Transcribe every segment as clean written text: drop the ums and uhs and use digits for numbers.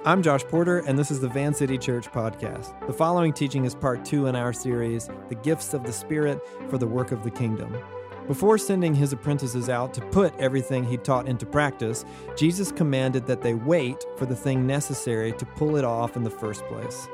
I'm Josh Porter, and this is the Van City Church podcast. The following teaching is part 2 in our series, The Gifts of the Spirit for the Work of the Kingdom. Before sending his apprentices out to put everything he taught into practice, Jesus commanded that they wait for the thing necessary to pull it off in the first place.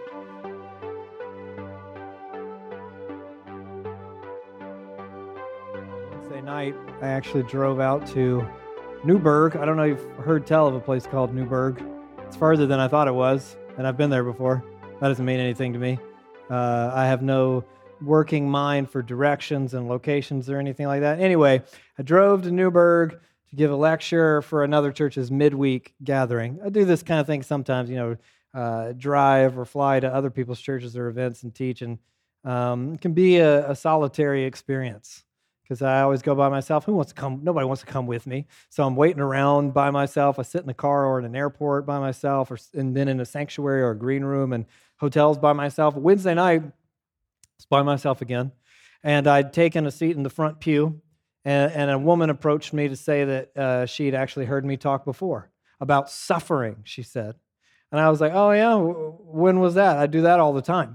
Wednesday night, I actually drove out to Newburgh. I don't know if you've heard tell of a place called Newburgh. It's farther than I thought it was, and I've been there before. That doesn't mean anything to me. I have no working mind for directions and locations or anything like that. Anyway, I drove to Newburgh to give a lecture for another church's midweek gathering. I do this kind of thing sometimes, drive or fly to other people's churches or events and teach, and it can be a solitary experience. Because I always go by myself. Who wants to come? Nobody wants to come with me. So I'm waiting around by myself. I sit in the car or in an airport by myself, and then in a sanctuary or a green room and hotels by myself. Wednesday night, it's by myself again. And I'd taken a seat in the front pew, and a woman approached me to say that she'd actually heard me talk before about suffering, she said. And I was like, oh yeah, when was that? I do that all the time.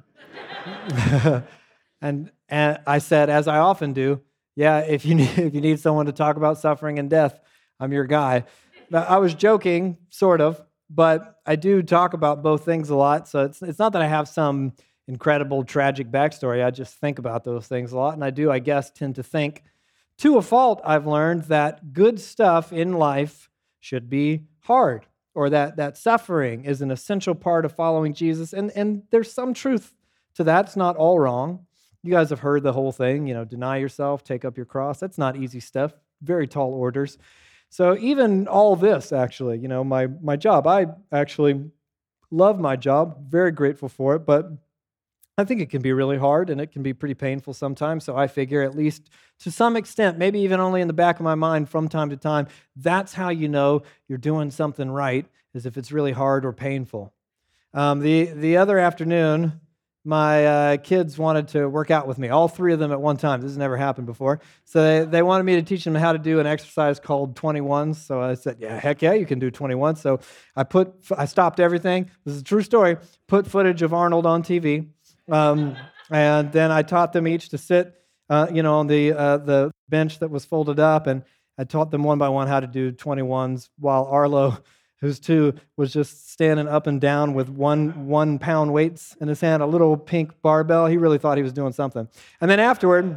and I said, as I often do, yeah, if you need someone to talk about suffering and death, I'm your guy. I was joking, sort of, but I do talk about both things a lot. So it's not that I have some incredible tragic backstory. I just think about those things a lot, and I do, I guess, tend to think, to a fault, I've learned that good stuff in life should be hard, or that suffering is an essential part of following Jesus, and there's some truth to that. It's not all wrong. You guys have heard the whole thing, deny yourself, take up your cross. That's not easy stuff, very tall orders. So even all this, actually, my job, I actually love my job, very grateful for it, but I think it can be really hard and it can be pretty painful sometimes. So I figure, at least to some extent, maybe even only in the back of my mind from time to time, that's how you know you're doing something right, is if it's really hard or painful. The other afternoon, my kids wanted to work out with me, all three of them at one time. This has never happened before. So they wanted me to teach them how to do an exercise called 21s. So I said, yeah, heck yeah, you can do 21. So I stopped everything. This is a true story. Put footage of Arnold on TV. And then I taught them each to sit, on the bench that was folded up. And I taught them one by one how to do 21s, while Arlo, who's 2, was just standing up and down with one pound weights in his hand, a little pink barbell. He really thought he was doing something. And then afterward,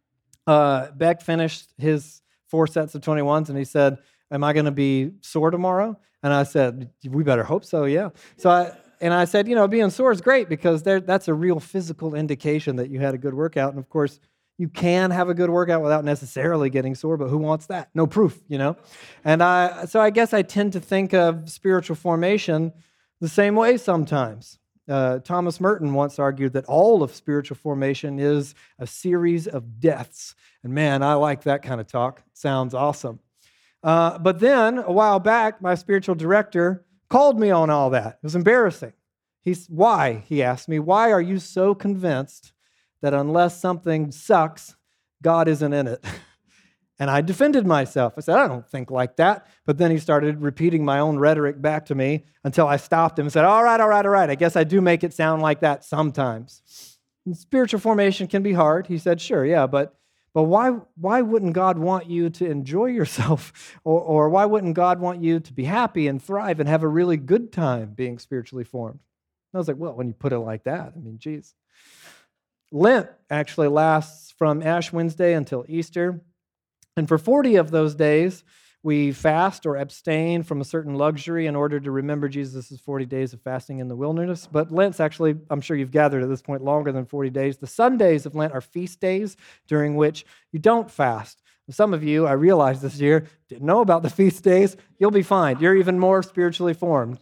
Beck finished his 4 sets of 21s, and he said, am I going to be sore tomorrow? And I said, we better hope so, yeah. So I said, being sore is great, because that's a real physical indication that you had a good workout. And of course, you can have a good workout without necessarily getting sore, but who wants that? No proof, And so I guess I tend to think of spiritual formation the same way sometimes. Thomas Merton once argued that all of spiritual formation is a series of deaths. And man, I like that kind of talk. Sounds awesome. But then, a while back, my spiritual director called me on all that. It was embarrassing. He asked me, why are you so convinced that unless something sucks, God isn't in it? And I defended myself. I said, I don't think like that. But then he started repeating my own rhetoric back to me until I stopped him and said, all right. I guess I do make it sound like that sometimes. And spiritual formation can be hard. He said, sure, yeah, but why wouldn't God want you to enjoy yourself? Or why wouldn't God want you to be happy and thrive and have a really good time being spiritually formed? And I was like, well, when you put it like that, geez. Lent actually lasts from Ash Wednesday until Easter. And for 40 of those days, we fast or abstain from a certain luxury in order to remember Jesus' 40 days of fasting in the wilderness. But Lent's actually, I'm sure you've gathered at this point, longer than 40 days. The Sundays of Lent are feast days during which you don't fast. Some of you, I realized this year, didn't know about the feast days. You'll be fine. You're even more spiritually formed.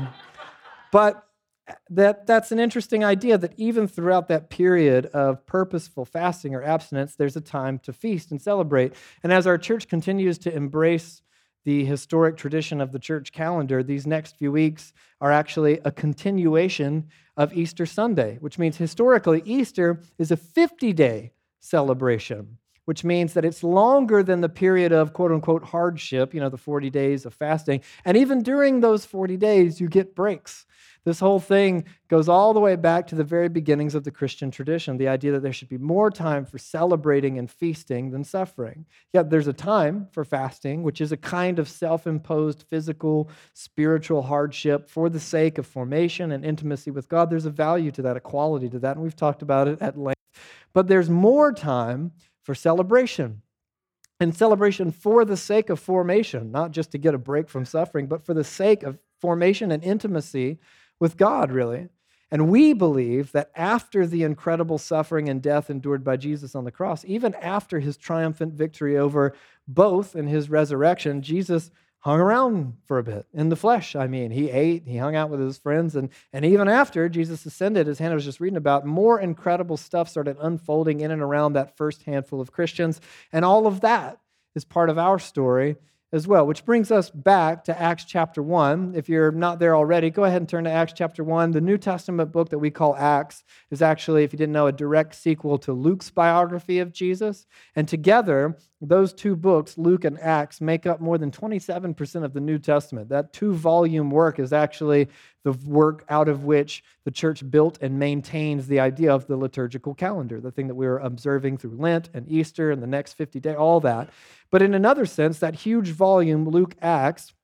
But that's an interesting idea, that even throughout that period of purposeful fasting or abstinence, there's a time to feast and celebrate. And as our church continues to embrace the historic tradition of the church calendar, these next few weeks are actually a continuation of Easter Sunday, which means historically Easter is a 50-day celebration. which means that it's longer than the period of quote-unquote hardship, the 40 days of fasting. And even during those 40 days, you get breaks. This whole thing goes all the way back to the very beginnings of the Christian tradition, the idea that there should be more time for celebrating and feasting than suffering. Yet there's a time for fasting, which is a kind of self-imposed physical, spiritual hardship for the sake of formation and intimacy with God. There's a value to that, a quality to that, and we've talked about it at length. But there's more time for celebration. And celebration for the sake of formation, not just to get a break from suffering, but for the sake of formation and intimacy with God, really. And we believe that after the incredible suffering and death endured by Jesus on the cross, even after his triumphant victory over both and his resurrection, Jesus hung around for a bit in the flesh. He ate, he hung out with his friends, and even after Jesus ascended, as Hannah was just reading about, more incredible stuff started unfolding in and around that first handful of Christians, and all of that is part of our story as well, which brings us back to Acts chapter 1. If you're not there already, go ahead and turn to Acts chapter 1. The New Testament book that we call Acts is actually, if you didn't know, a direct sequel to Luke's biography of Jesus. And together, those two books, Luke and Acts, make up more than 27% of the New Testament. That 2-volume work is actually the work out of which the church built and maintains the idea of the liturgical calendar, the thing that we were observing through Lent and Easter and the next 50 days, all that. But in another sense, that huge volume, Luke, Acts,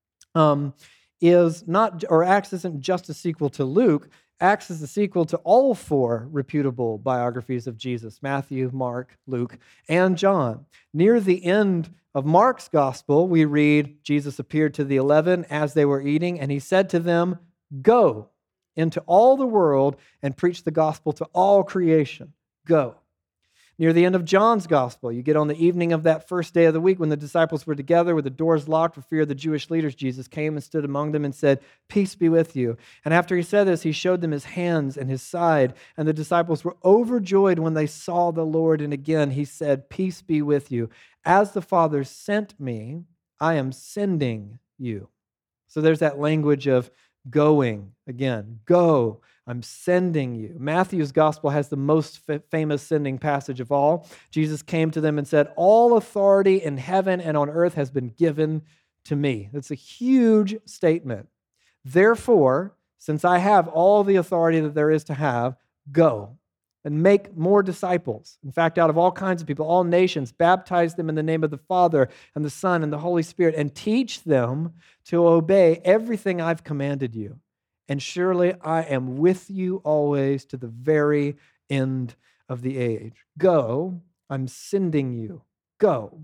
is not, or Acts isn't just a sequel to Luke. Acts is the sequel to all 4 reputable biographies of Jesus: Matthew, Mark, Luke, and John. Near the end of Mark's gospel, we read, Jesus appeared to the 11 as they were eating, and he said to them, "Go into all the world and preach the gospel to all creation." Go. Near the end of John's gospel, you get on the evening of that first day of the week when the disciples were together with the doors locked for fear of the Jewish leaders. Jesus came and stood among them and said, "Peace be with you." And after he said this, he showed them his hands and his side. And the disciples were overjoyed when they saw the Lord. And again, he said, "Peace be with you. As the Father sent me, I am sending you." So there's that language of going again. Go. I'm sending you. Matthew's gospel has the most famous sending passage of all. Jesus came to them and said, "All authority in heaven and on earth has been given to me." That's a huge statement. Therefore, since I have all the authority that there is to have, go and make more disciples. In fact, out of all kinds of people, all nations, baptize them in the name of the Father and the Son and the Holy Spirit, and teach them to obey everything I've commanded you. And surely I am with you always to the very end of the age. Go, I'm sending you. Go.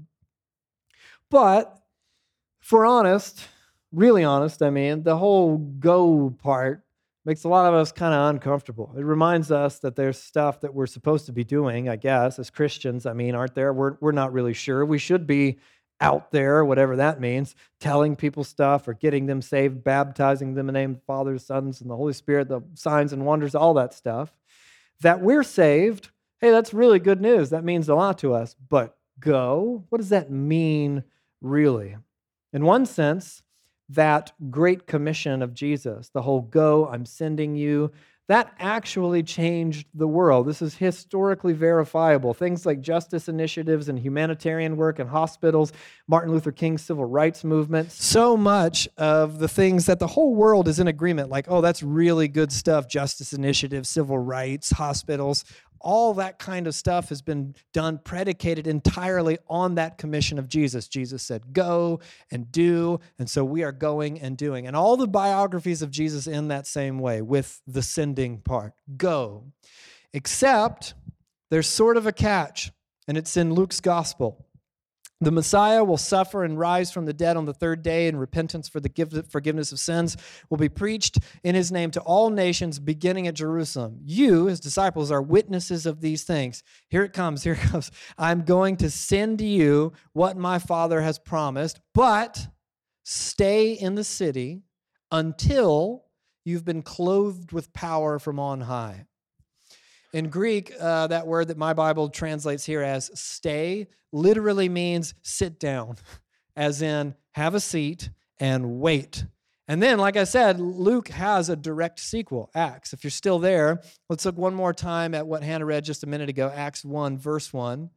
But if we're honest, really honest, the whole go part makes a lot of us kind of uncomfortable. It reminds us that there's stuff that we're supposed to be doing, I guess, as Christians, aren't there? We're not really sure. We should be out there, whatever that means, telling people stuff or getting them saved, baptizing them in the name of the Father, Sons, and the Holy Spirit, the signs and wonders, all that stuff. That we're saved, hey, that's really good news. That means a lot to us. But go, what does that mean really? In one sense, that great commission of Jesus, the whole go, I'm sending you, that actually changed the world. This is historically verifiable. Things like justice initiatives and humanitarian work in hospitals, Martin Luther King's civil rights movement. So much of the things that the whole world is in agreement, like, oh, that's really good stuff, justice initiatives, civil rights, hospitals, all that kind of stuff has been done, predicated entirely on that commission of Jesus. Jesus said, go and do, and so we are going and doing. And all the biographies of Jesus in that same way, with the sending part. Go. Except there's sort of a catch, and it's in Luke's gospel. The Messiah will suffer and rise from the dead on the third day, and repentance for the forgiveness of sins will be preached in his name to all nations, beginning at Jerusalem. You, his disciples, are witnesses of these things. Here it comes. I'm going to send you what my Father has promised, but stay in the city until you've been clothed with power from on high. In Greek, that word that my Bible translates here as stay literally means sit down, as in have a seat and wait. And then, like I said, Luke has a direct sequel, Acts. If you're still there, let's look one more time at what Hannah read just a minute ago, Acts 1, verse 1.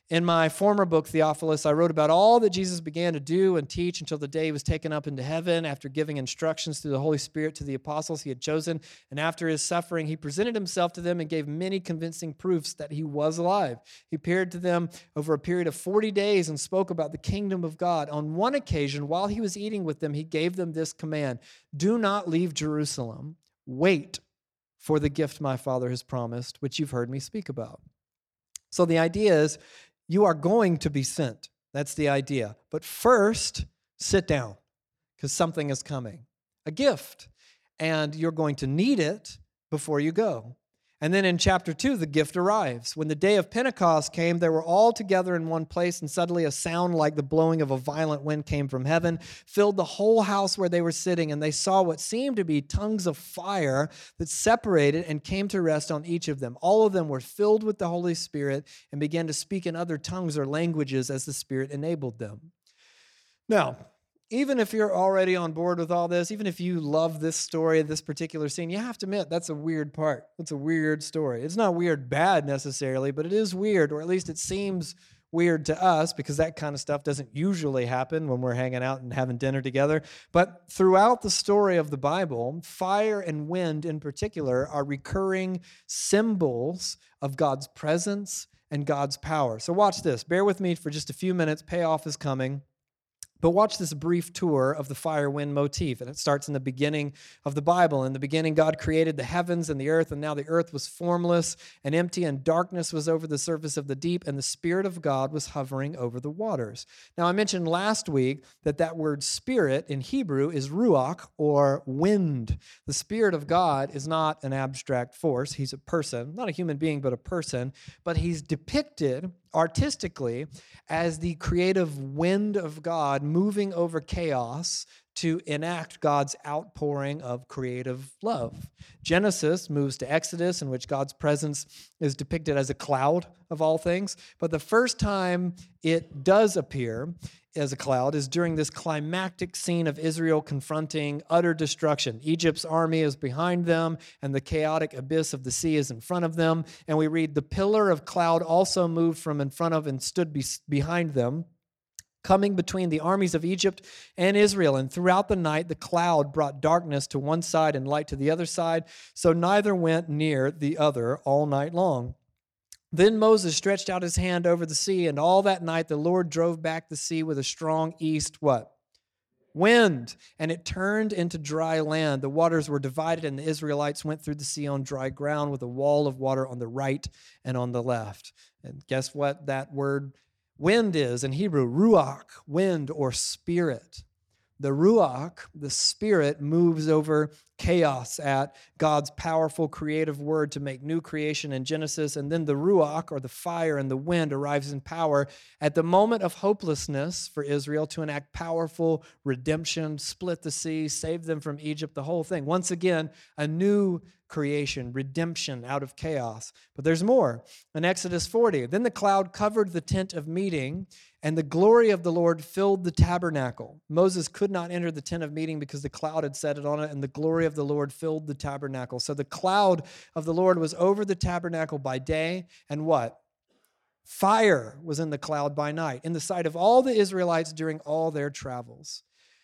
In my former book, Theophilus, I wrote about all that Jesus began to do and teach until the day he was taken up into heaven after giving instructions through the Holy Spirit to the apostles he had chosen. And after his suffering, he presented himself to them and gave many convincing proofs that he was alive. He appeared to them over a period of 40 days and spoke about the kingdom of God. On one occasion, while he was eating with them, he gave them this command: do not leave Jerusalem. Wait for the gift my Father has promised, which you've heard me speak about. So the idea is, you are going to be sent. That's the idea. But first, sit down, because something is coming. A gift. And you're going to need it before you go. And then in chapter 2, the gift arrives. When the day of Pentecost came, they were all together in one place, and suddenly a sound like the blowing of a violent wind came from heaven, filled the whole house where they were sitting, and they saw what seemed to be tongues of fire that separated and came to rest on each of them. All of them were filled with the Holy Spirit and began to speak in other tongues or languages as the Spirit enabled them. Now, even if you're already on board with all this, even if you love this story, this particular scene, you have to admit that's a weird part. That's a weird story. It's not weird bad necessarily, but it is weird, or at least it seems weird to us, because that kind of stuff doesn't usually happen when we're hanging out and having dinner together. But throughout the story of the Bible, fire and wind in particular are recurring symbols of God's presence and God's power. So watch this. Bear with me for just a few minutes. Payoff is coming. But watch this brief tour of the fire wind motif. And it starts in the beginning of the Bible. In the beginning, God created the heavens and the earth, and now the earth was formless and empty, and darkness was over the surface of the deep, and the Spirit of God was hovering over the waters. Now, I mentioned last week that word spirit in Hebrew is ruach, or wind. The Spirit of God is not an abstract force. He's a person, not a human being, but a person. But he's depicted artistically as the creative wind of God moving over chaos to enact God's outpouring of creative love. Genesis moves to Exodus, in which God's presence is depicted as a cloud of all things. But the first time it does appear as a cloud is during this climactic scene of Israel confronting utter destruction. Egypt's army is behind them, and the chaotic abyss of the sea is in front of them. And we read, the pillar of cloud also moved from in front of and stood behind them, coming between the armies of Egypt and Israel. And throughout the night, the cloud brought darkness to one side and light to the other side, so neither went near the other all night long. Then Moses stretched out his hand over the sea, and all that night the Lord drove back the sea with a strong east, what? Wind, and it turned into dry land. The waters were divided, and the Israelites went through the sea on dry ground with a wall of water on the right and on the left. And guess what that word wind is in Hebrew? Ruach, wind or spirit. The Ruach, the Spirit, moves over chaos at God's powerful creative word to make new creation in Genesis. And then the Ruach, or the fire and the wind, arrives in power at the moment of hopelessness for Israel to enact powerful redemption, split the sea, save them from Egypt, the whole thing. Once again, a new creation, redemption out of chaos. But there's more. In Exodus 40, then the cloud covered the tent of meeting, and the glory of the Lord filled the tabernacle. Moses could not enter the tent of meeting because the cloud had set it on it, and the glory of the Lord filled the tabernacle. So the cloud of the Lord was over the tabernacle by day, and what? Fire was in the cloud by night, in the sight of all the Israelites during all their travels.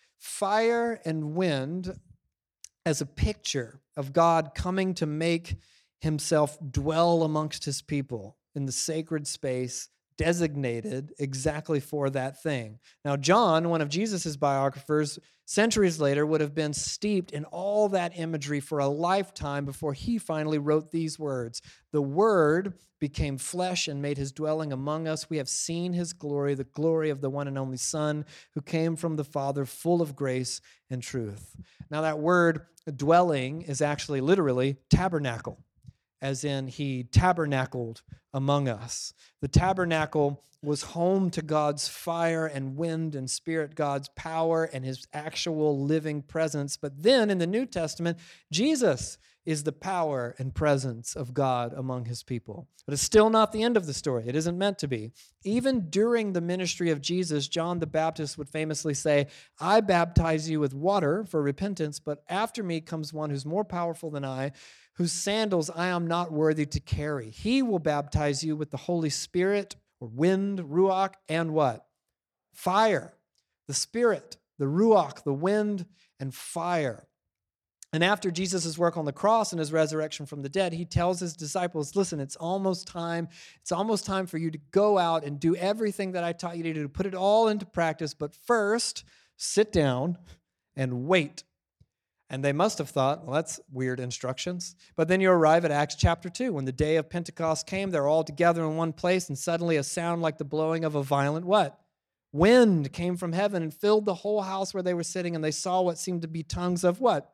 Fire and wind as a picture of God coming to make himself dwell amongst his people in the sacred space designated exactly for that thing. Now, John, one of Jesus' biographers, centuries later would have been steeped in all that imagery for a lifetime before he finally wrote these words. The Word became flesh and made his dwelling among us. We have seen his glory, the glory of the one and only Son who came from the Father, full of grace and truth. Now, that word dwelling is actually literally tabernacle, as in he tabernacled among us. The tabernacle was home to God's fire and wind and spirit, God's power and his actual living presence. But then in the New Testament, Jesus is the power and presence of God among his people. But it's still not the end of the story. It isn't meant to be. Even during the ministry of Jesus, John the Baptist would famously say, I baptize you with water for repentance, but after me comes one who's more powerful than I, whose sandals I am not worthy to carry. He will baptize you with the Holy Spirit or wind, ruach, and what? Fire. The Spirit, the ruach, the wind, and fire. And after Jesus' work on the cross and his resurrection from the dead, he tells his disciples, listen, it's almost time. It's almost time for you to go out and do everything that I taught you to do, put it all into practice. But first, sit down and wait. And they must have thought, well, that's weird instructions. But then you arrive at Acts chapter 2. When the day of Pentecost came, they're all together in one place, and suddenly a sound like the blowing of a violent what? Wind came from heaven and filled the whole house where they were sitting, and they saw what seemed to be tongues of what?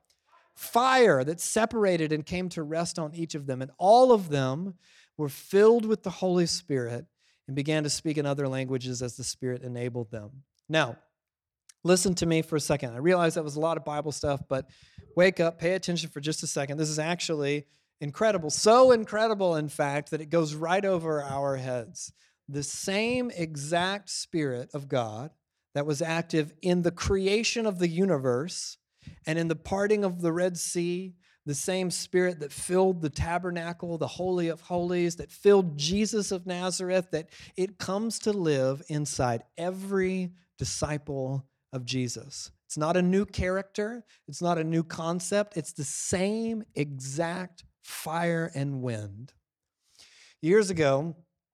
Fire that separated and came to rest on each of them. And all of them were filled with the Holy Spirit and began to speak in other languages as the Spirit enabled them. Now, listen to me for a second. I realize that was a lot of Bible stuff, but wake up, pay attention for just a second. This is actually incredible. So incredible, in fact, that it goes right over our heads. The same exact Spirit of God that was active in the creation of the universe and in the parting of the Red Sea, the same Spirit that filled the tabernacle, the Holy of Holies, that filled Jesus of Nazareth, that it comes to live inside every disciple of Jesus. It's not a new character. It's not a new concept. It's the same exact fire and wind. Years ago,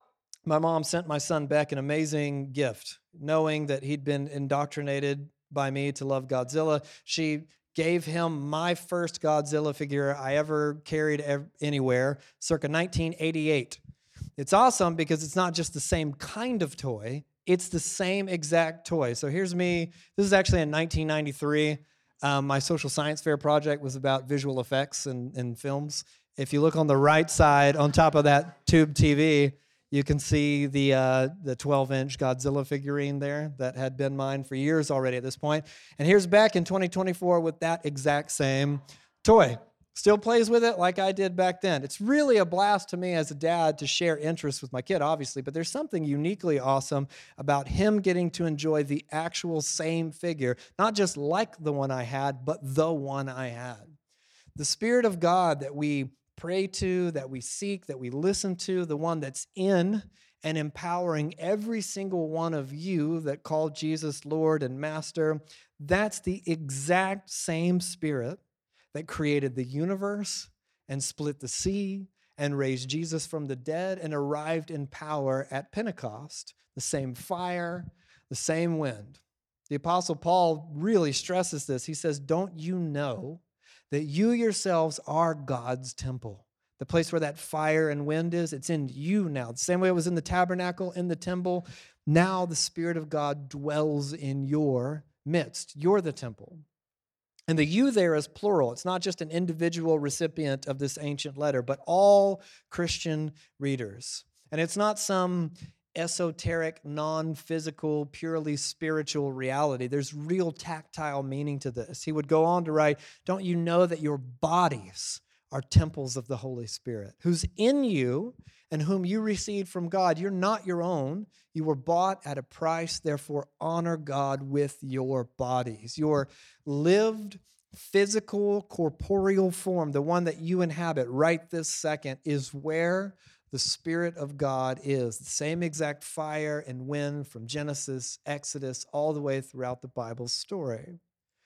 my mom sent my son Beck an amazing gift, knowing that he'd been indoctrinated by me to love Godzilla. She gave him my first Godzilla figure I ever carried anywhere, circa 1988. It's awesome because it's not just the same kind of toy, it's the same exact toy. So here's me. This is actually in 1993. My social science fair project was about visual effects and films. If you look on the right side, on top of that tube TV, you can see the 12-inch Godzilla figurine there that had been mine for years already at this point. And here's Beck in 2024 with that exact same toy. Still plays with it like I did back then. It's really a blast to me as a dad to share interests with my kid, obviously, but there's something uniquely awesome about him getting to enjoy the actual same figure, not just like the one I had, but the one I had. The Spirit of God that we pray to, that we seek, that we listen to, the one that's in and empowering every single one of you that call Jesus Lord and Master, that's the exact same Spirit that created the universe and split the sea and raised Jesus from the dead and arrived in power at Pentecost. The same fire, the same wind. The Apostle Paul really stresses this. He says, don't you know that you yourselves are God's temple? The place where that fire and wind is, it's in you now. The same way it was in the tabernacle, in the temple, now the Spirit of God dwells in your midst. You're the temple. And the you there is plural. It's not just an individual recipient of this ancient letter, but all Christian readers. And it's not some esoteric, non-physical, purely spiritual reality. There's real tactile meaning to this. He would go on to write, don't you know that your bodies are temples of the Holy Spirit, who's in you and whom you received from God? You're not your own. You were bought at a price. Therefore, honor God with your bodies. Your lived, physical, corporeal form, the one that you inhabit right this second, is where the Spirit of God is. The same exact fire and wind from Genesis, Exodus, all the way throughout the Bible story.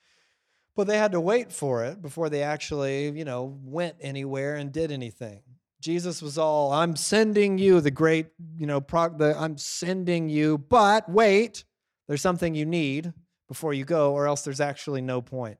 But they had to wait for it before they actually, went anywhere and did anything. Jesus was all, I'm sending you, the great, I'm sending you, but wait, there's something you need before you go, or else there's actually no point.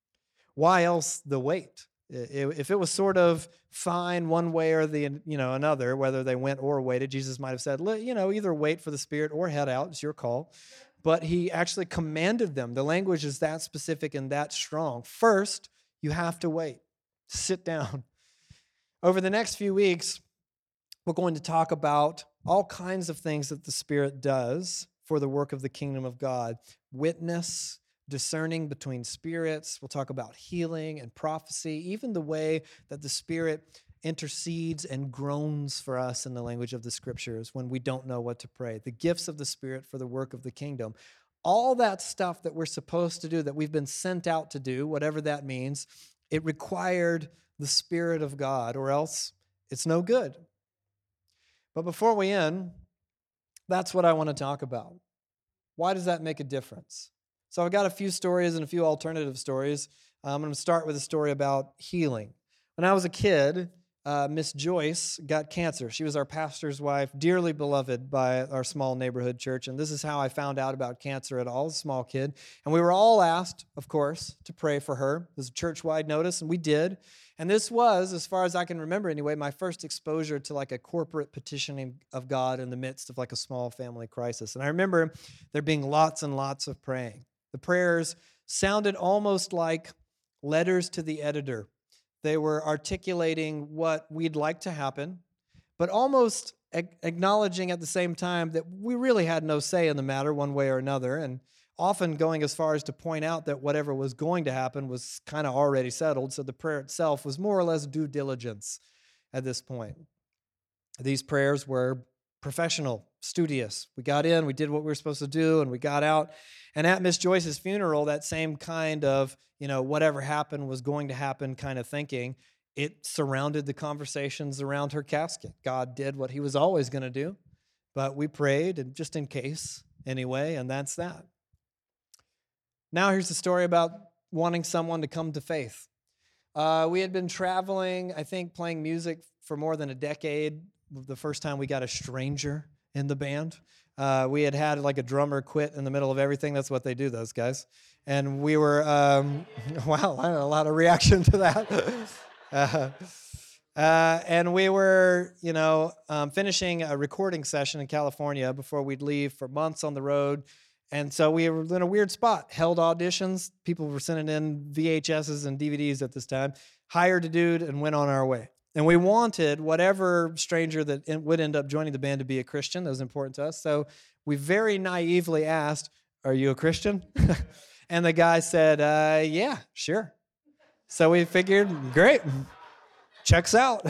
Why else the wait? If it was sort of fine one way or another, whether they went or waited, Jesus might have said, either wait for the Spirit or head out. It's your call. But he actually commanded them. The language is that specific and that strong. First, you have to wait. Sit down. Over the next few weeks, we're going to talk about all kinds of things that the Spirit does for the work of the kingdom of God. Witness, discerning between spirits. We'll talk about healing and prophecy, even the way that the Spirit intercedes and groans for us in the language of the Scriptures when we don't know what to pray. The gifts of the Spirit for the work of the kingdom. All that stuff that we're supposed to do, that we've been sent out to do, whatever that means, it required the Spirit of God, or else it's no good. But before we end, That's what I want to talk about. Why does that make a difference? So I've got a few stories and a few alternative stories. I'm going to start with a story about healing. When I was a kid, Miss Joyce got cancer. She was our pastor's wife, dearly beloved by our small neighborhood church. And this is how I found out about cancer at all, as a small kid. And we were all asked, of course, to pray for her. It was a church-wide notice, and we did. And this was, as far as I can remember anyway, my first exposure to like a corporate petitioning of God in the midst of like a small family crisis. And I remember there being lots and lots of praying. The prayers sounded almost like letters to the editor. They were articulating what we'd like to happen, but almost acknowledging at the same time that we really had no say in the matter one way or another, and often going as far as to point out that whatever was going to happen was kind of already settled, so the prayer itself was more or less due diligence at this point. These prayers were professional, studious. We got in, we did what we were supposed to do, and we got out. And at Miss Joyce's funeral, that same kind of, whatever happened was going to happen kind of thinking, it surrounded the conversations around her casket. God did what he was always going to do, but we prayed, and just in case anyway, and that's that. Now here's the story about wanting someone to come to faith. We had been traveling, I think, playing music for more than a decade. The first time we got a stranger in the band. We had like a drummer quit in the middle of everything. That's what they do, those guys. And we were, wow, I had a lot of reaction to that. And we were, finishing a recording session in California before we'd leave for months on the road. And so we were in a weird spot, held auditions. People were sending in VHSs and DVDs at this time, hired a dude, and went on our way. And we wanted whatever stranger that would end up joining the band to be a Christian. That was important to us. So we very naively asked, "Are you a Christian?" And the guy said, "Yeah, sure." So we figured, great, checks out.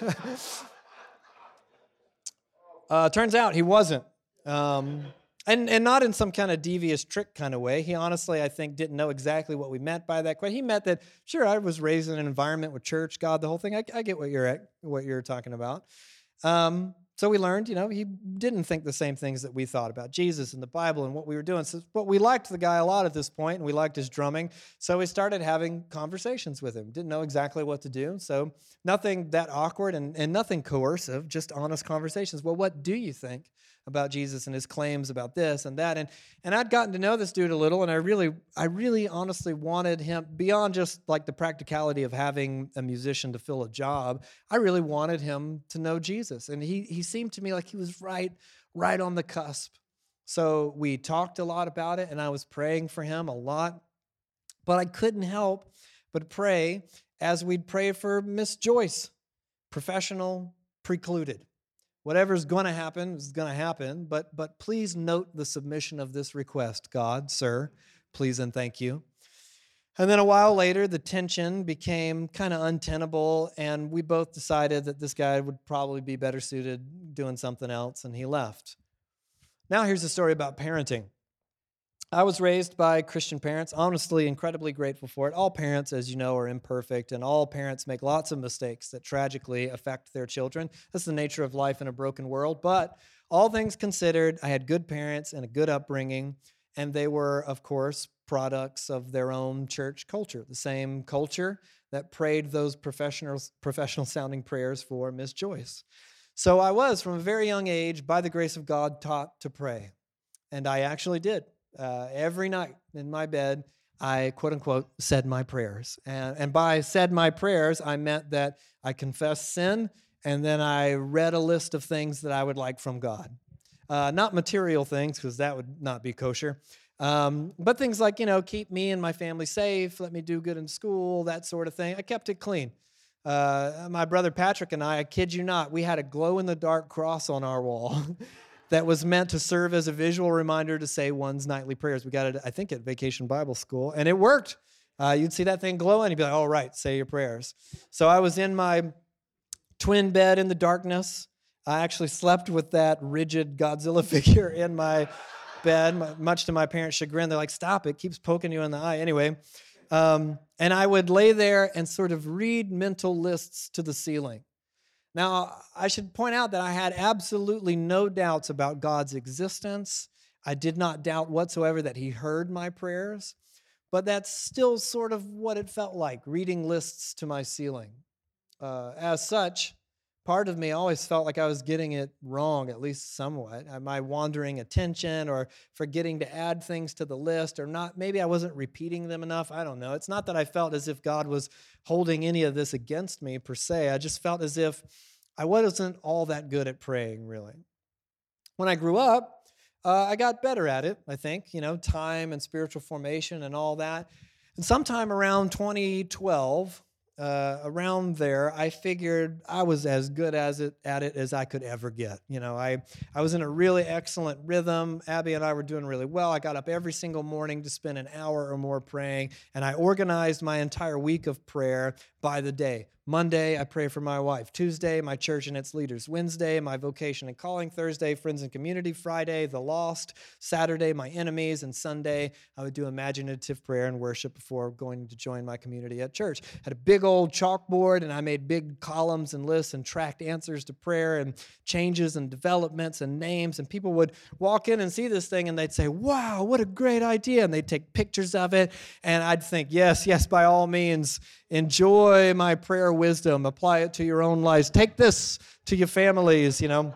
Turns out he wasn't. And not in some kind of devious trick kind of way. He honestly, I think, didn't know exactly what we meant by that. He meant that, sure, I was raised in an environment with church, God, the whole thing. I get what you're talking about. So we learned, he didn't think the same things that we thought about Jesus and the Bible and what we were doing. But we liked the guy a lot at this point, and we liked his drumming. So we started having conversations with him. Didn't know exactly what to do. So nothing that awkward and nothing coercive, just honest conversations. Well, what do you think about Jesus and his claims about this and that? And I'd gotten to know this dude a little, and I really honestly wanted him, beyond just like the practicality of having a musician to fill a job, I really wanted him to know Jesus. And he seemed to me like he was right on the cusp. So we talked a lot about it, and I was praying for him a lot, but I couldn't help but pray as we'd pray for Miss Joyce, professional, precluded. Whatever's going to happen is going to happen, but please note the submission of this request, God, sir, please and thank you. And then a while later, the tension became kind of untenable, and we both decided that this guy would probably be better suited doing something else, and he left. Now here's a story about parenting. I was raised by Christian parents, honestly, incredibly grateful for it. All parents, as you know, are imperfect, and all parents make lots of mistakes that tragically affect their children. That's the nature of life in a broken world. But all things considered, I had good parents and a good upbringing, and they were, of course, products of their own church culture, the same culture that prayed those professional-sounding prayers for Miss Joyce. So I was, from a very young age, by the grace of God, taught to pray, and I actually did. Every night in my bed, I, quote unquote, said my prayers. And by said my prayers, I meant that I confessed sin, and then I read a list of things that I would like from God. Not material things, because that would not be kosher. But things like, keep me and my family safe, let me do good in school, that sort of thing. I kept it clean. My brother Patrick and I kid you not, we had a glow-in-the-dark cross on our wall that was meant to serve as a visual reminder to say one's nightly prayers. We got it, I think, at Vacation Bible School, and it worked. You'd see that thing glow, and you'd be like, "All right, say your prayers." So I was in my twin bed in the darkness. I actually slept with that rigid Godzilla figure in my bed, much to my parents' chagrin. They're like, "Stop, it keeps poking you in the eye." Anyway, and I would lay there and sort of read mental lists to the ceiling. Now, I should point out that I had absolutely no doubts about God's existence. I did not doubt whatsoever that He heard my prayers, but that's still sort of what it felt like, reading lists to my ceiling. As such, part of me always felt like I was getting it wrong, at least somewhat. Am I wandering attention or forgetting to add things to the list or not? Maybe I wasn't repeating them enough. I don't know. It's not that I felt as if God was holding any of this against me per se. I just felt as if I wasn't all that good at praying, really. When I grew up, I got better at it, I think, time and spiritual formation and all that. And sometime around 2012, around there, I figured I was as good at it as I could ever get. I was in a really excellent rhythm. Abby and I were doing really well. I got up every single morning to spend an hour or more praying, and I organized my entire week of prayer by the day. Monday, I pray for my wife. Tuesday, my church and its leaders. Wednesday, my vocation and calling. Thursday, friends and community. Friday, the lost. Saturday, my enemies. And Sunday, I would do imaginative prayer and worship before going to join my community at church. Had a big old chalkboard, and I made big columns and lists and tracked answers to prayer and changes and developments and names. And people would walk in and see this thing, and they'd say, "Wow, what a great idea." And they'd take pictures of it. And I'd think, yes, by all means, enjoy my prayer wisdom. Apply it to your own lives. Take this to your families, And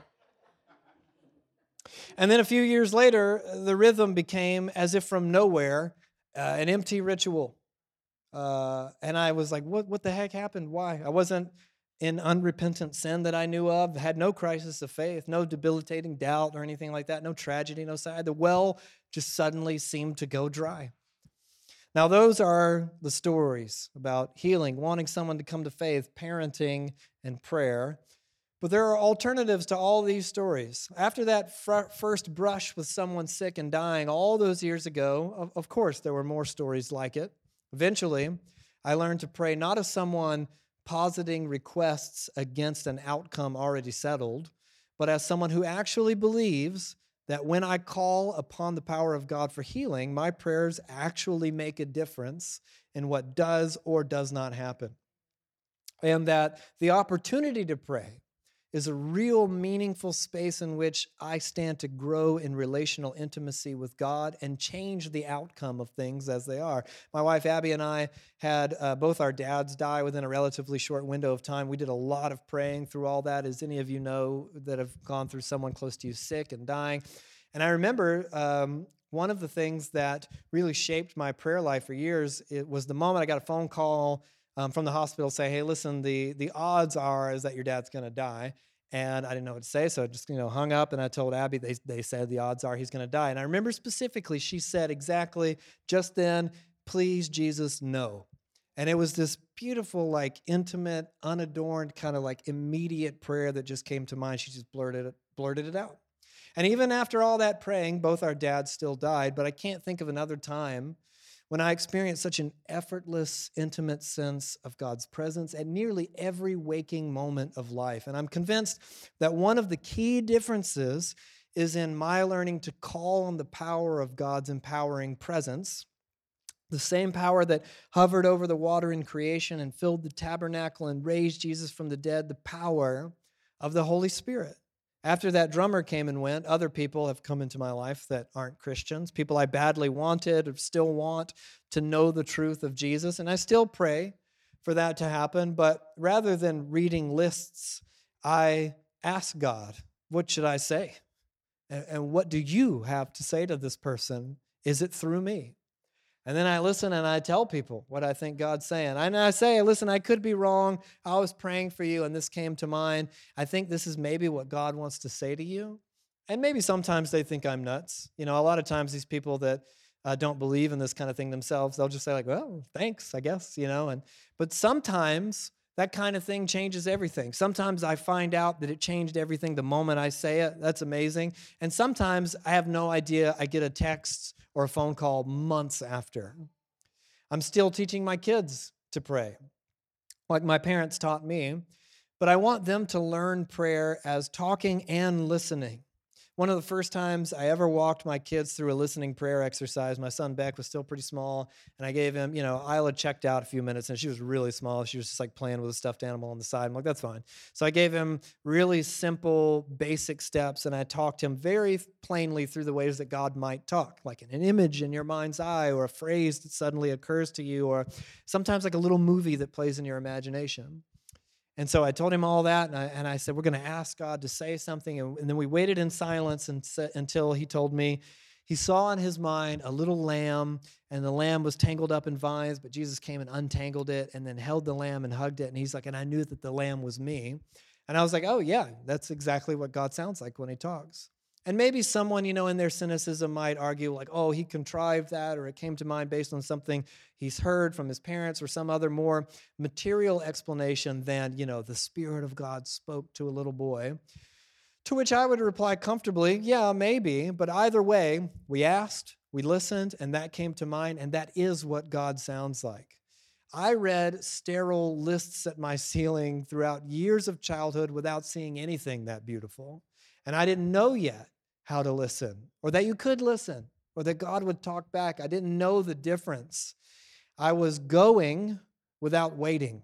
then a few years later, the rhythm became, as if from nowhere, an empty ritual. And I was like, what the heck happened? Why? I wasn't in unrepentant sin that I knew of, had no crisis of faith, no debilitating doubt or anything like that, no tragedy, no sad. The well just suddenly seemed to go dry. Now, those are the stories about healing, wanting someone to come to faith, parenting, and prayer. But there are alternatives to all these stories. After that first brush with someone sick and dying all those years ago, of course, there were more stories like it. Eventually, I learned to pray not as someone positing requests against an outcome already settled, but as someone who actually believes that when I call upon the power of God for healing, my prayers actually make a difference in what does or does not happen. And that the opportunity to pray is a real meaningful space in which I stand to grow in relational intimacy with God and change the outcome of things as they are. My wife Abby and I had both our dads die within a relatively short window of time. We did a lot of praying through all that, as any of you know that have gone through someone close to you sick and dying. And I remember one of the things that really shaped my prayer life for years, it was the moment I got a phone call from the hospital saying, "Hey, listen, the odds are is that your dad's going to die." And I didn't know what to say, so I just hung up, and I told Abby, they said the odds are he's going to die. And I remember specifically, she said exactly just then, "Please, Jesus, no." And it was this beautiful, intimate, unadorned, kind of immediate prayer that just came to mind. She just blurted it out. And even after all that praying, both our dads still died, but I can't think of another time when I experienced such an effortless, intimate sense of God's presence at nearly every waking moment of life. And I'm convinced that one of the key differences is in my learning to call on the power of God's empowering presence, the same power that hovered over the water in creation and filled the tabernacle and raised Jesus from the dead, the power of the Holy Spirit. After that drummer came and went, other people have come into my life that aren't Christians, people I badly wanted or still want to know the truth of Jesus. And I still pray for that to happen. But rather than reading lists, I ask God, what should I say? And what do you have to say to this person? Is it through me? And then I listen and I tell people what I think God's saying. And I say, listen, I could be wrong. I was praying for you and this came to mind. I think this is maybe what God wants to say to you. And maybe sometimes they think I'm nuts. A lot of times these people that don't believe in this kind of thing themselves, they'll just say well, thanks, I guess, But sometimes that kind of thing changes everything. Sometimes I find out that it changed everything the moment I say it. That's amazing. And sometimes I have no idea. I get a text or a phone call months after. I'm still teaching my kids to pray, like my parents taught me, but I want them to learn prayer as talking and listening. One of the first times I ever walked my kids through a listening prayer exercise, my son Beck was still pretty small, and I gave him, Isla checked out a few minutes, and she was really small. She was just like playing with a stuffed animal on the side. I'm like, that's fine. So I gave him really simple, basic steps, and I talked him very plainly through the ways that God might talk, like an image in your mind's eye, or a phrase that suddenly occurs to you, or sometimes like a little movie that plays in your imagination. And so I told him all that, and I said, we're going to ask God to say something. And then we waited in silence until he told me he saw in his mind a little lamb, and the lamb was tangled up in vines, but Jesus came and untangled it and then held the lamb and hugged it. And he's like, and I knew that the lamb was me. And I was like, oh, yeah, that's exactly what God sounds like when he talks. And maybe someone, in their cynicism might argue like, oh, he contrived that, or it came to mind based on something he's heard from his parents or some other more material explanation than, the Spirit of God spoke to a little boy. To which I would reply comfortably, yeah, maybe. But either way, we asked, we listened, and that came to mind, and that is what God sounds like. I read sterile lists at my ceiling throughout years of childhood without seeing anything that beautiful. And I didn't know yet how to listen, or that you could listen, or that God would talk back. I didn't know the difference. I was going without waiting.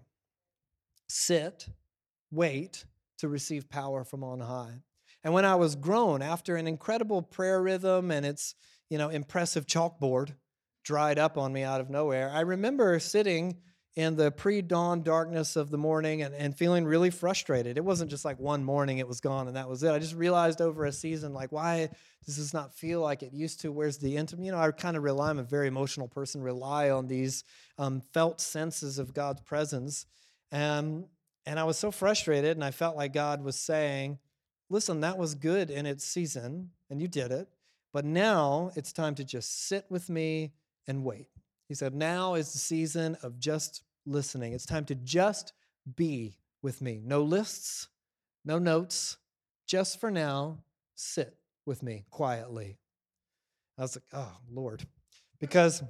Sit, wait to receive power from on high. And when I was grown, after an incredible prayer rhythm and its, impressive chalkboard dried up on me out of nowhere, I remember sitting in the pre-dawn darkness of the morning and feeling really frustrated. It wasn't just like one morning it was gone and that was it. I just realized over a season, like, why does this not feel like it used to? Where's the intimate? I kind of rely, I'm a very emotional person, rely on these felt senses of God's presence. And I was so frustrated, and I felt like God was saying, listen, that was good in its season, and you did it, but now it's time to just sit with me and wait. He said, now is the season of just listening. It's time to just be with me. No lists, no notes, just for now, sit with me quietly. I was like, oh, Lord. Because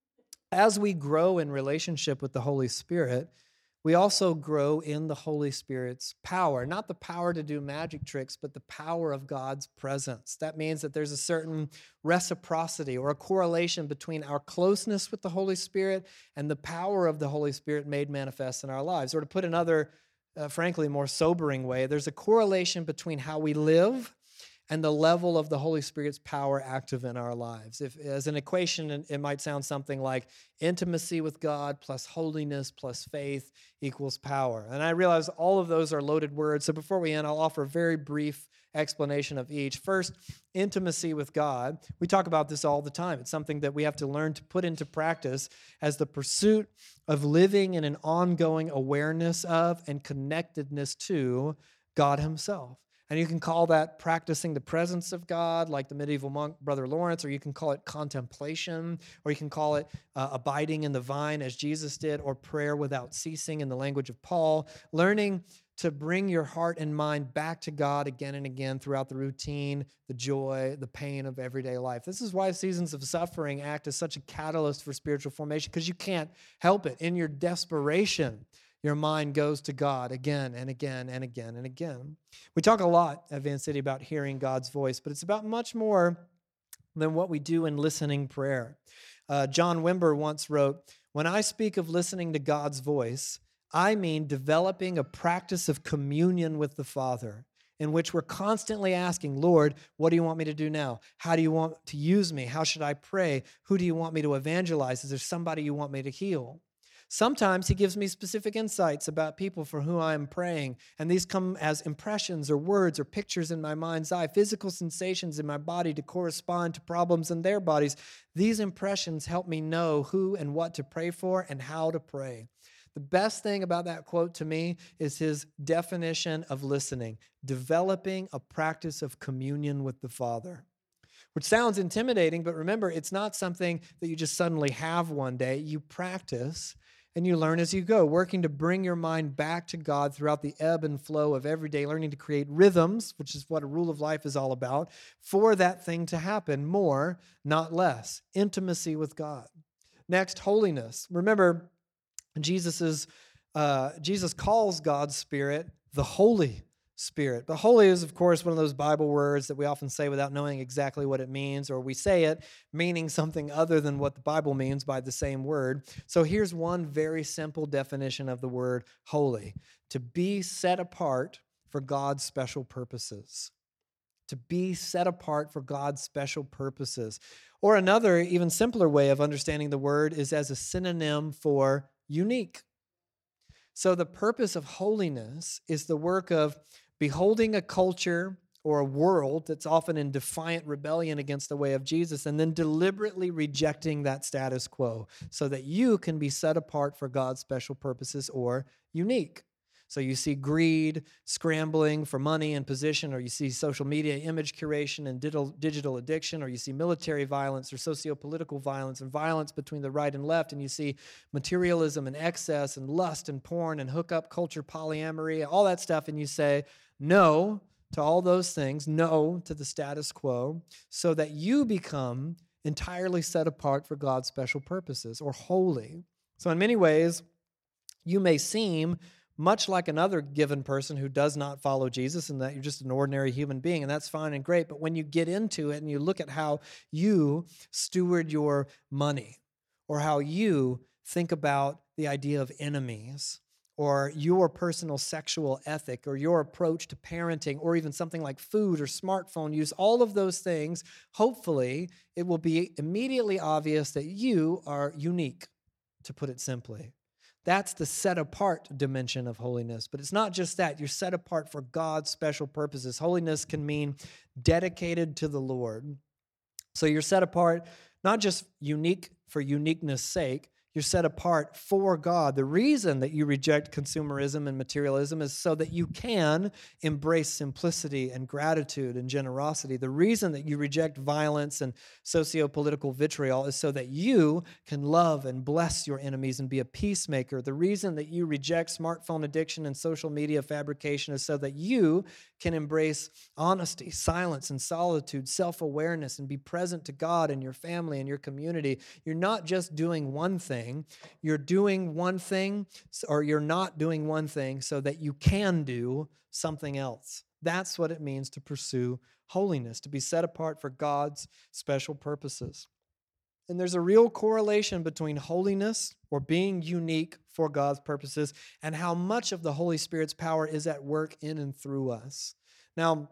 as we grow in relationship with the Holy Spirit, we also grow in the Holy Spirit's power, not the power to do magic tricks, but the power of God's presence. That means that there's a certain reciprocity or a correlation between our closeness with the Holy Spirit and the power of the Holy Spirit made manifest in our lives. Or to put another, frankly, more sobering way, there's a correlation between how we live and the level of the Holy Spirit's power active in our lives. If, as an equation, it might sound something like intimacy with God plus holiness plus faith equals power. And I realize all of those are loaded words. So before we end, I'll offer a very brief explanation of each. First, intimacy with God. We talk about this all the time. It's something that we have to learn to put into practice as the pursuit of living in an ongoing awareness of and connectedness to God Himself. And you can call that practicing the presence of God, like the medieval monk, Brother Lawrence, or you can call it contemplation, or you can call it abiding in the vine as Jesus did, or prayer without ceasing in the language of Paul. Learning to bring your heart and mind back to God again and again throughout the routine, the joy, the pain of everyday life. This is why seasons of suffering act as such a catalyst for spiritual formation, because you can't help it. In your desperation, your mind goes to God again and again and again and again. We talk a lot at Van City about hearing God's voice, but it's about much more than what we do in listening prayer. John Wimber once wrote, "When I speak of listening to God's voice, I mean developing a practice of communion with the Father, in which we're constantly asking, Lord, what do you want me to do now? How do you want to use me? How should I pray? Who do you want me to evangelize? Is there somebody you want me to heal?" Sometimes He gives me specific insights about people for whom I am praying, and these come as impressions or words or pictures in my mind's eye, physical sensations in my body to correspond to problems in their bodies. These impressions help me know who and what to pray for and how to pray. The best thing about that quote to me is his definition of listening: developing a practice of communion with the Father. Which sounds intimidating, but remember, it's not something that you just suddenly have one day. You practice and you learn as you go, working to bring your mind back to God throughout the ebb and flow of every day, learning to create rhythms, which is what a rule of life is all about, for that thing to happen. More, not less. Intimacy with God. Next, holiness. Remember, Jesus calls God's Spirit the Holy Spirit. But holy is, of course, one of those Bible words that we often say without knowing exactly what it means, or we say it meaning something other than what the Bible means by the same word. So here's one very simple definition of the word holy: to be set apart for God's special purposes. To be set apart for God's special purposes. Or another, even simpler way of understanding the word is as a synonym for unique. So the purpose of holiness is the work of beholding a culture or a world that's often in defiant rebellion against the way of Jesus, and then deliberately rejecting that status quo so that you can be set apart for God's special purposes or unique. So you see greed, scrambling for money and position, or you see social media image curation and digital addiction, or you see military violence or socio-political violence and violence between the right and left, and you see materialism and excess and lust and porn and hookup culture, polyamory, all that stuff, and you say no to all those things, no to the status quo, so that you become entirely set apart for God's special purposes, or holy. So in many ways, you may seem much like another given person who does not follow Jesus, and that you're just an ordinary human being, and that's fine and great. But when you get into it and you look at how you steward your money, or how you think about the idea of enemies, or your personal sexual ethic, or your approach to parenting, or even something like food or smartphone use, all of those things, hopefully it will be immediately obvious that you are unique, to put it simply. That's the set apart dimension of holiness. But it's not just that. You're set apart for God's special purposes. Holiness can mean dedicated to the Lord. So you're set apart, not just unique for uniqueness' sake. You're set apart for God. The reason that you reject consumerism and materialism is so that you can embrace simplicity and gratitude and generosity. The reason that you reject violence and socio-political vitriol is so that you can love and bless your enemies and be a peacemaker. The reason that you reject smartphone addiction and social media fabrication is so that you can embrace honesty, silence, and solitude, self-awareness, and be present to God and your family and your community. You're not just doing one thing. You're doing one thing, or you're not doing one thing so that you can do something else. That's what it means to pursue holiness, to be set apart for God's special purposes. And there's a real correlation between holiness, or being unique for God's purposes, and how much of the Holy Spirit's power is at work in and through us. Now,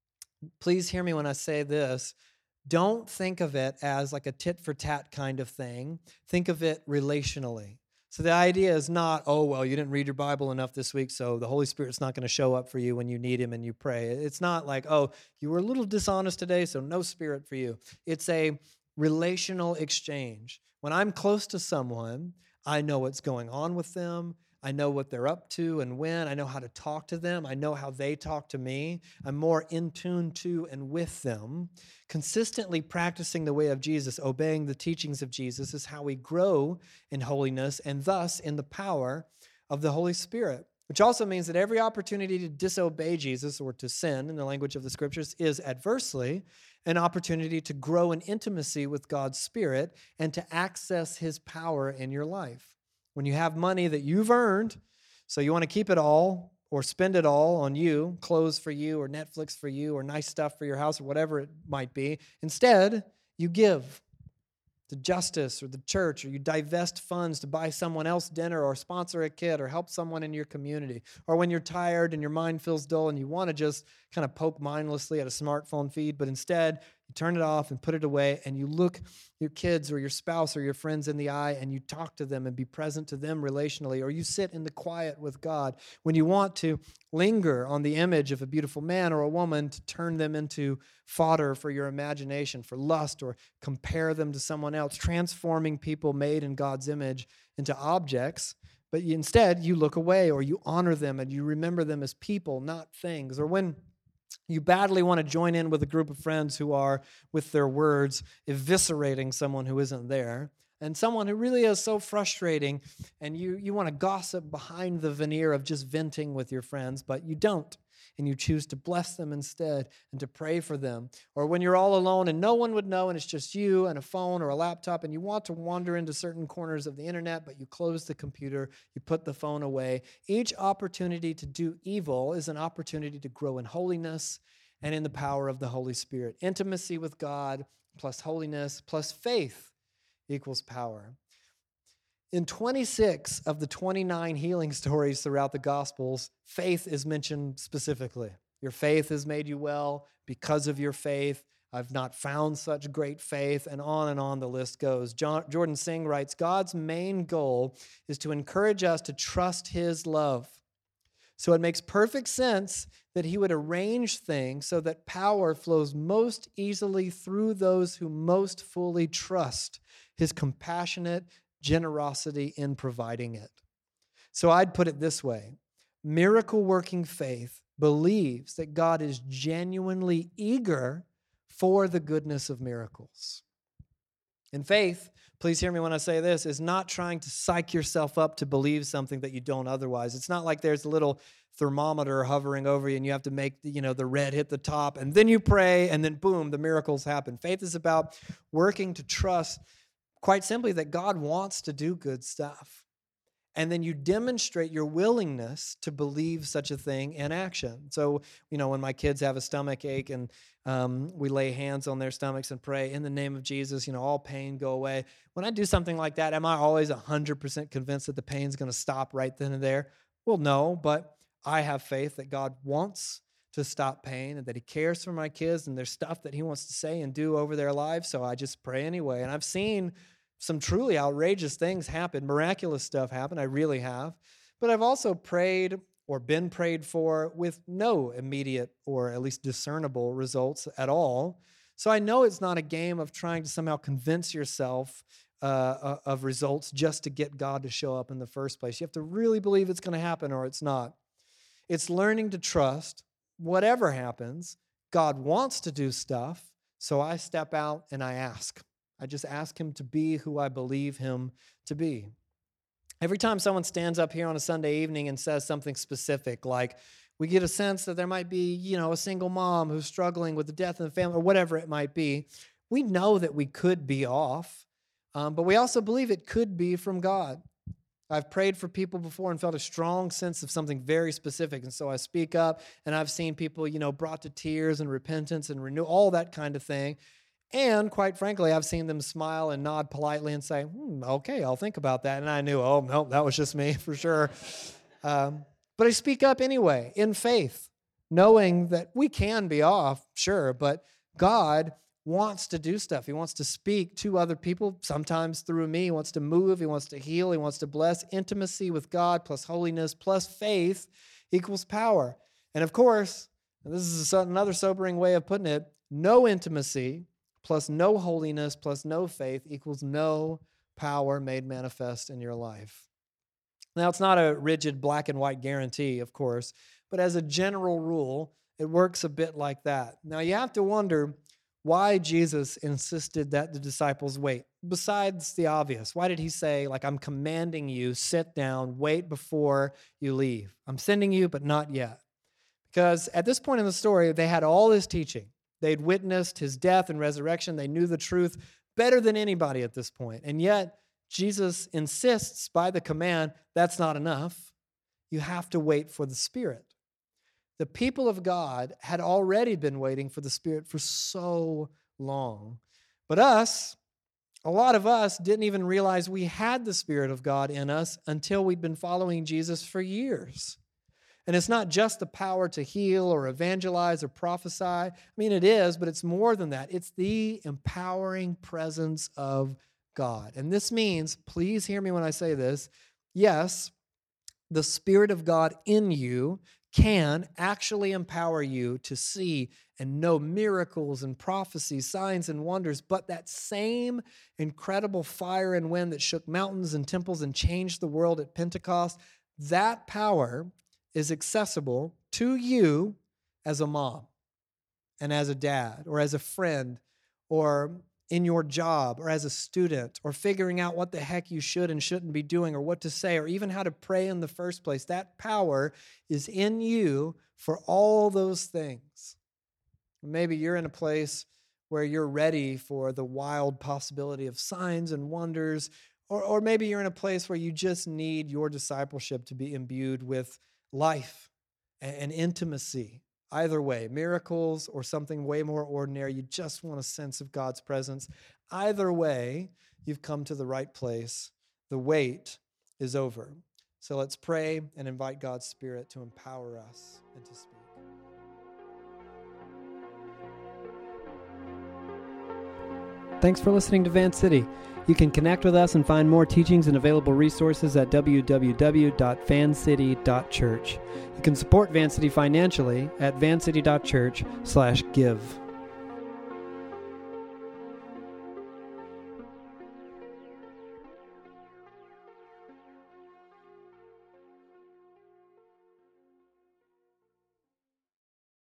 please hear me when I say this. Don't think of it as like a tit for tat kind of thing. Think of it relationally. So the idea is not, oh, well, you didn't read your Bible enough this week, so the Holy Spirit's not going to show up for you when you need him and you pray. It's not like, oh, you were a little dishonest today, so no Spirit for you. It's a relational exchange. When I'm close to someone, I know what's going on with them. I know what they're up to and when. I know how to talk to them. I know how they talk to me. I'm more in tune to and with them. Consistently practicing the way of Jesus, obeying the teachings of Jesus, is how we grow in holiness and thus in the power of the Holy Spirit. Which also means that every opportunity to disobey Jesus, or to sin in the language of the Scriptures, is adversely an opportunity to grow in intimacy with God's Spirit and to access his power in your life. When you have money that you've earned, so you want to keep it all or spend it all on you, clothes for you or Netflix for you or nice stuff for your house or whatever it might be. Instead, you give to justice or the church, or you divest funds to buy someone else dinner or sponsor a kid or help someone in your community. Or when you're tired and your mind feels dull and you want to just kind of poke mindlessly at a smartphone feed, but instead you turn it off and put it away, and you look your kids or your spouse or your friends in the eye and you talk to them and be present to them relationally, or you sit in the quiet with God. When you want to linger on the image of a beautiful man or a woman to turn them into fodder for your imagination, for lust, or compare them to someone else, transforming people made in God's image into objects, but instead you look away, or you honor them and you remember them as people, not things. Or when you badly want to join in with a group of friends who are, with their words, eviscerating someone who isn't there, and someone who really is so frustrating, and you want to gossip behind the veneer of just venting with your friends, but you don't. and you choose to bless them instead and to pray for them. Or when you're all alone and no one would know and it's just you and a phone or a laptop and you want to wander into certain corners of the internet, but you close the computer, you put the phone away. Each opportunity to do evil is an opportunity to grow in holiness and in the power of the Holy Spirit. Intimacy with God plus holiness plus faith equals power. In 26 of the 29 healing stories throughout the Gospels, faith is mentioned specifically. Your faith has made you well because of your faith. I've not found such great faith, and on the list goes. Jordan Singh writes, God's main goal is to encourage us to trust his love. So it makes perfect sense that he would arrange things so that power flows most easily through those who most fully trust his compassionate generosity in providing it. So I'd put it this way. Miracle-working faith believes that God is genuinely eager for the goodness of miracles. And faith, please hear me when I say this, is not trying to psych yourself up to believe something that you don't otherwise. It's not like there's a little thermometer hovering over you and you have to make the red hit the top and then you pray and then boom, the miracles happen. Faith is about working to trust quite simply that God wants to do good stuff. And then you demonstrate your willingness to believe such a thing in action. So, when my kids have a stomach ache and we lay hands on their stomachs and pray, in the name of Jesus, all pain go away. When I do something like that, am I always 100% convinced that the pain's going to stop right then and there? Well, no, but I have faith that God wants to stop pain and that he cares for my kids and there's stuff that he wants to say and do over their lives, so I just pray anyway. And I've seen some truly outrageous things happen, miraculous stuff happen, I really have. But I've also prayed or been prayed for with no immediate or at least discernible results at all. So I know it's not a game of trying to somehow convince yourself of results just to get God to show up in the first place. You have to really believe it's going to happen or it's not. It's learning to trust whatever happens, God wants to do stuff, so I step out and I ask. I just ask him to be who I believe him to be. Every time someone stands up here on a Sunday evening and says something specific, like we get a sense that there might be, a single mom who's struggling with the death in the family or whatever it might be, we know that we could be off, but we also believe it could be from God. I've prayed for people before and felt a strong sense of something very specific, and so I speak up, and I've seen people, brought to tears and repentance and renew, all that kind of thing. And quite frankly, I've seen them smile and nod politely and say, okay, I'll think about that. And I knew, oh, no, that was just me for sure. But I speak up anyway in faith, knowing that we can be off, sure, but God wants to do stuff. He wants to speak to other people, sometimes through me. He wants to move. He wants to heal. He wants to bless. Intimacy with God plus holiness plus faith equals power. And of course, and this is another sobering way of putting it, no intimacy plus no holiness plus no faith equals no power made manifest in your life. Now, it's not a rigid black and white guarantee, of course, but as a general rule, it works a bit like that. Now, you have to wonder why Jesus insisted that the disciples wait. Besides the obvious, why did he say, I'm commanding you, sit down, wait before you leave? I'm sending you, but not yet. Because at this point in the story, they had all this teaching. They'd witnessed his death and resurrection. They knew the truth better than anybody at this point. And yet, Jesus insists by the command, that's not enough. You have to wait for the Spirit. The people of God had already been waiting for the Spirit for so long. But a lot of us didn't even realize we had the Spirit of God in us until we'd been following Jesus for years. And it's not just the power to heal or evangelize or prophesy. I mean, it is, but it's more than that. It's the empowering presence of God. And this means, please hear me when I say this, yes, the Spirit of God in you can actually empower you to see and know miracles and prophecies, signs and wonders, but that same incredible fire and wind that shook mountains and temples and changed the world at Pentecost, that power is accessible to you as a mom and as a dad or as a friend or in your job or as a student or figuring out what the heck you should and shouldn't be doing or what to say or even how to pray in the first place. That power is in you for all those things. Maybe you're in a place where you're ready for the wild possibility of signs and wonders, or maybe you're in a place where you just need your discipleship to be imbued with life and intimacy. Either way, miracles or something way more ordinary, you just want a sense of God's presence. Either way, you've come to the right place. The wait is over. So let's pray and invite God's Spirit to empower us and to speak. Thanks for listening to Van City. You can connect with us and find more teachings and available resources at www.vancity.church. You can support Van City financially at vancity.church/give.